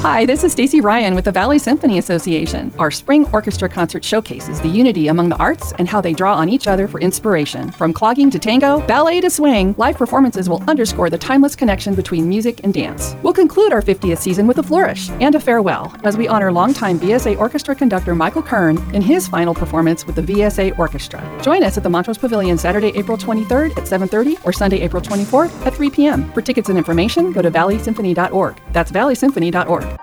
Hi, this is Stacy Ryan with the Valley Symphony Association. Our spring orchestra concert showcases the unity among the arts and how they draw on each other for inspiration. From clogging to tango, ballet to swing, live performances will underscore the timeless connection between music and dance. We'll conclude our 50th season with a flourish and a farewell as we honor longtime VSA Orchestra conductor Michael Kern in his final performance with the VSA Orchestra. Join us at the Montrose Pavilion Saturday, April 23rd at 7:30 or Sunday, April 24th at 3 p.m. For tickets and information, go to valleysymphony.org. That's valleysymphony.org.